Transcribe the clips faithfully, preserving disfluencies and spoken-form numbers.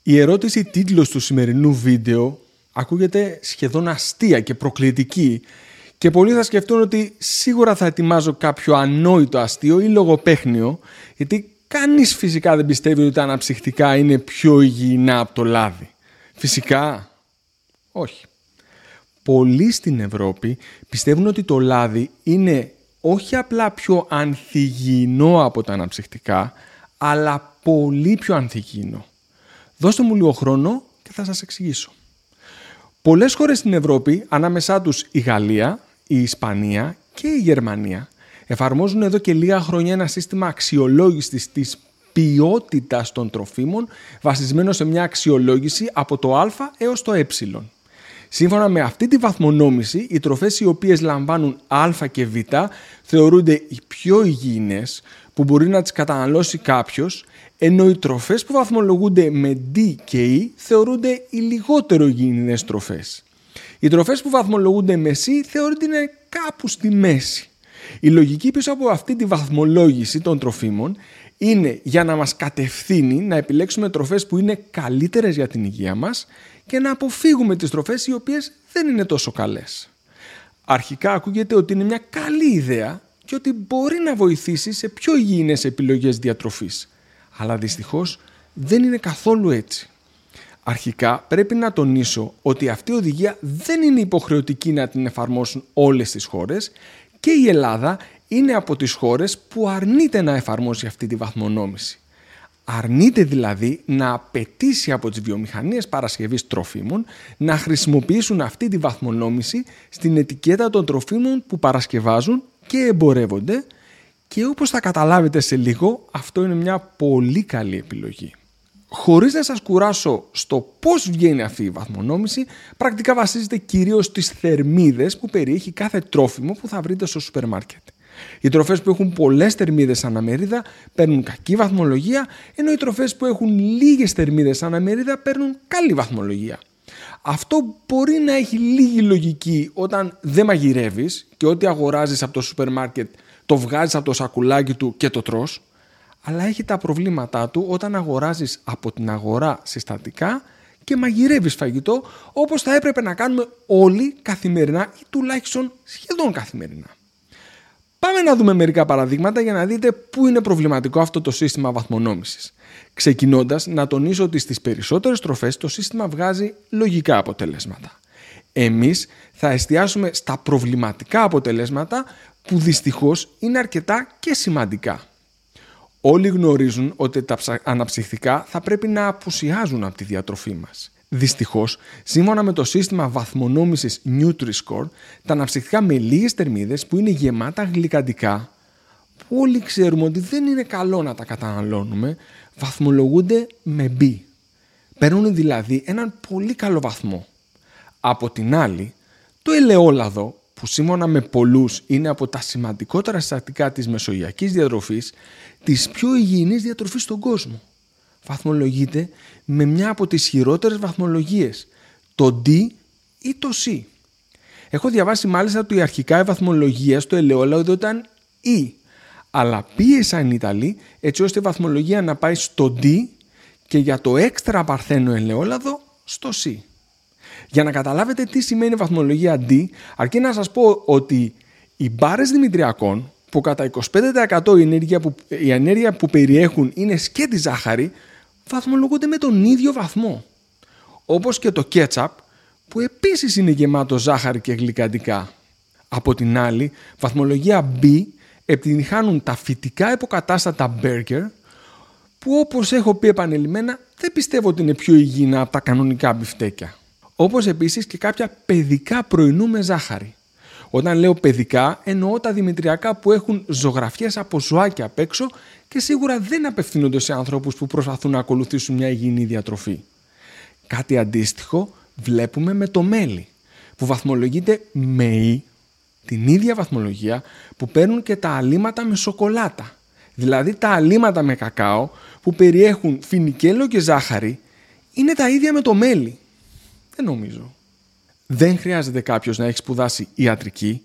Η ερώτηση τίτλος του σημερινού βίντεο ακούγεται σχεδόν αστεία και προκλητική και πολλοί θα σκεφτούν ότι σίγουρα θα ετοιμάζω κάποιο ανόητο αστείο ή λογοπαίχνιο, γιατί κανείς φυσικά δεν πιστεύει ότι τα αναψυχτικά είναι πιο υγιεινά από το λάδι. Φυσικά, όχι. Πολλοί στην Ευρώπη πιστεύουν ότι το λάδι είναι όχι απλά πιο ανθυγιεινό από τα αναψυχτικά, αλλά πολύ πιο ανθυγιεινό. Δώστε μου λίγο χρόνο και θα σας εξηγήσω. Πολλές χώρες στην Ευρώπη, ανάμεσά τους η Γαλλία, η Ισπανία και η Γερμανία, εφαρμόζουν εδώ και λίγα χρόνια ένα σύστημα αξιολόγησης της ποιότητας των τροφίμων βασισμένο σε μια αξιολόγηση από το α έως το ε. Σύμφωνα με αυτή τη βαθμονόμηση, οι τροφές οι οποίες λαμβάνουν α και β θεωρούνται οι πιο υγιεινές που μπορεί να τις καταναλώσει κάποιος, ενώ οι τροφές που βαθμολογούνται με D και E θεωρούνται οι λιγότερο υγιεινές τροφές. Οι τροφές που βαθμολογούνται με C θεωρούνται είναι κάπου στη μέση. Η λογική πίσω από αυτή τη βαθμολόγηση των τροφίμων είναι για να μας κατευθύνει να επιλέξουμε τροφές που είναι καλύτερες για την υγεία μας και να αποφύγουμε τις τροφές οι οποίες δεν είναι τόσο καλές. Αρχικά ακούγεται ότι είναι μια καλή ιδέα και ότι μπορεί να βοηθήσει σε πιο υγιεινές επιλογές διατροφής. Αλλά δυστυχώς δεν είναι καθόλου έτσι. Αρχικά πρέπει να τονίσω ότι αυτή η οδηγία δεν είναι υποχρεωτική να την εφαρμόσουν όλες τις χώρες και η Ελλάδα είναι από τις χώρες που αρνείται να εφαρμόσει αυτή τη βαθμονόμηση. Αρνείται δηλαδή να απαιτήσει από τις βιομηχανίες παρασκευής τροφίμων να χρησιμοποιήσουν αυτή τη βαθμονόμηση στην ετικέτα των τροφίμων που παρασκευάζουν και εμπορεύονται, και όπως θα καταλάβετε σε λίγο, αυτό είναι μια πολύ καλή επιλογή. Χωρίς να σας κουράσω στο πώς βγαίνει αυτή η βαθμονόμηση, πρακτικά βασίζεται κυρίως στις θερμίδες που περιέχει κάθε τρόφιμο που θα βρείτε στο σούπερ μάρκετ. Οι τροφές που έχουν πολλές θερμίδες αναμερίδα παίρνουν κακή βαθμολογία, ενώ οι τροφές που έχουν λίγες θερμίδες αναμερίδα παίρνουν καλή βαθμολογία. Αυτό μπορεί να έχει λίγη λογική όταν δεν μαγειρεύεις και ό,τι αγοράζεις από το σούπερ μάρκετ το βγάζεις από το σακουλάκι του και το τρως, αλλά έχει τα προβλήματά του όταν αγοράζεις από την αγορά συστατικά και μαγειρεύεις φαγητό όπως θα έπρεπε να κάνουμε όλοι καθημερινά ή τουλάχιστον σχεδόν καθημερινά. Πάμε να δούμε μερικά παραδείγματα για να δείτε πού είναι προβληματικό αυτό το σύστημα βαθμονόμησης. Ξεκινώντας, να τονίσω ότι στις περισσότερες τροφές το σύστημα βγάζει λογικά αποτελέσματα. Εμείς θα εστιάσουμε στα προβληματικά αποτελέσματα που δυστυχώς είναι αρκετά και σημαντικά. Όλοι γνωρίζουν ότι τα αναψυχτικά θα πρέπει να απουσιάζουν από τη διατροφή μας. Δυστυχώς, σύμφωνα με το σύστημα βαθμονόμησης Nutri-Score, τα αναψυχτικά με λίγες θερμίδες που είναι γεμάτα γλυκαντικά, που όλοι ξέρουμε ότι δεν είναι καλό να τα καταναλώνουμε, βαθμολογούνται με B. Παίρνουν δηλαδή έναν πολύ καλό βαθμό. Από την άλλη, το ελαιόλαδο, που σύμφωνα με πολλούς είναι από τα σημαντικότερα συστατικά της μεσογειακής διατροφής, της πιο υγιεινής διατροφής στον κόσμο, βαθμολογείται με μια από τις χειρότερες βαθμολογίες, το D ή το C. Έχω διαβάσει μάλιστα ότι αρχικά η βαθμολογία στο ελαιόλαδο ήταν E, αλλά πίεσαν οι Ιταλοί έτσι ώστε η βαθμολογία να πάει στο D και για το έξτρα παρθένο ελαιόλαδο στο C. Για να καταλάβετε τι σημαίνει βαθμολογία D, αρκεί να σας πω ότι οι μπάρες δημητριακών, που κατά είκοσι πέντε τοις εκατό η ενέργεια που, η ενέργεια που περιέχουν είναι σκέτη ζάχαρη, βαθμολογούνται με τον ίδιο βαθμό. Όπως και το κέτσαπ, που επίσης είναι γεμάτο ζάχαρη και γλυκαντικά. Από την άλλη, βαθμολογία B επιτυγχάνουν τα φυτικά υποκατάστατα burger, που όπως έχω πει επανειλημμένα δεν πιστεύω ότι είναι πιο υγιεινά από τα κανονικά μπιφτέκια. Όπως επίσης και κάποια παιδικά πρωινού με ζάχαρη. Όταν λέω παιδικά, εννοώ τα δημητριακά που έχουν ζωγραφιές από ζωάκια απ' έξω και σίγουρα δεν απευθύνονται σε ανθρώπους που προσπαθούν να ακολουθήσουν μια υγιεινή διατροφή. Κάτι αντίστοιχο βλέπουμε με το μέλι, που βαθμολογείται με E, την ίδια βαθμολογία που παίρνουν και τα αλήματα με σοκολάτα. Δηλαδή τα αλήματα με κακάο που περιέχουν φινικέλαιο και ζάχαρη είναι τα ίδια με το μέλι. Δεν νομίζω. Δεν χρειάζεται κάποιος να έχει σπουδάσει ιατρική,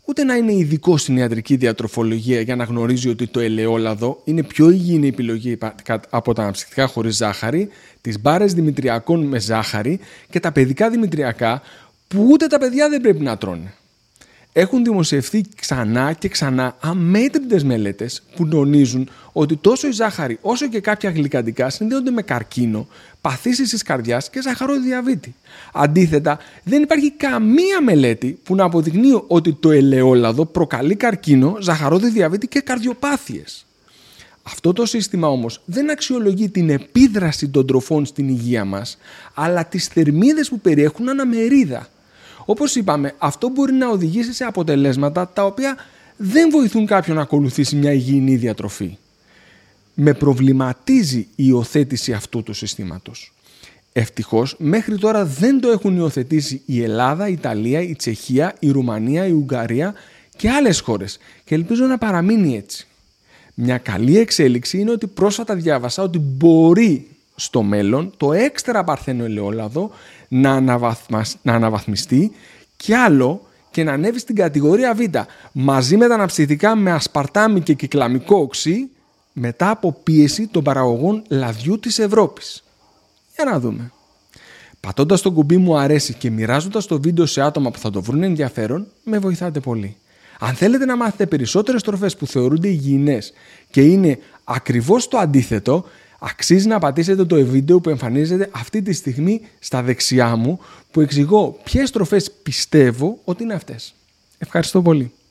ούτε να είναι ειδικό στην ιατρική διατροφολογία για να γνωρίζει ότι το ελαιόλαδο είναι πιο υγιεινή επιλογή από τα αναψυκτικά χωρίς ζάχαρη, τις μπάρες δημητριακών με ζάχαρη και τα παιδικά δημητριακά που ούτε τα παιδιά δεν πρέπει να τρώνε. Έχουν δημοσιευθεί ξανά και ξανά αμέτρητες μελέτες που τονίζουν ότι τόσο η ζάχαρη όσο και κάποια γλυκαντικά συνδέονται με καρκίνο, παθήσεις της καρδιάς και ζαχαροδιαβήτη. Αντίθετα, δεν υπάρχει καμία μελέτη που να αποδεικνύει ότι το ελαιόλαδο προκαλεί καρκίνο, ζαχαροδιαβήτη και καρδιοπάθειες. Αυτό το σύστημα όμως δεν αξιολογεί την επίδραση των τροφών στην υγεία μας, αλλά τις θερμίδες που περιέχουν αναμερίδα. Όπως είπαμε, αυτό μπορεί να οδηγήσει σε αποτελέσματα τα οποία δεν βοηθούν κάποιον να ακολουθήσει μια υγιεινή διατροφή. Με προβληματίζει η υιοθέτηση αυτού του συστήματος. Ευτυχώς, μέχρι τώρα δεν το έχουν υιοθετήσει η Ελλάδα, η Ιταλία, η Τσεχία, η Ρουμανία, η Ουγγαρία και άλλες χώρες και ελπίζω να παραμείνει έτσι. Μια καλή εξέλιξη είναι ότι πρόσφατα διάβασα ότι μπορεί στο μέλλον το έξτρα παρθένο ελαιόλαδο να, αναβαθμα... να αναβαθμιστεί κι άλλο και να ανέβει στην κατηγορία Β μαζί με τα αναψυκτικά με ασπαρτάμι και κυκλαμικό οξύ μετά από πίεση των παραγωγών λαδιού της Ευρώπης. Για να δούμε. Πατώντας το κουμπί μου αρέσει και μοιράζοντας το βίντεο σε άτομα που θα το βρουν ενδιαφέρον, με βοηθάτε πολύ. Αν θέλετε να μάθετε περισσότερες τροφές που θεωρούνται υγιεινές και είναι ακριβώς το αντίθετο, αξίζει να πατήσετε το βίντεο που εμφανίζεται αυτή τη στιγμή στα δεξιά μου που εξηγώ ποιες τροφές πιστεύω ότι είναι αυτές. Ευχαριστώ πολύ.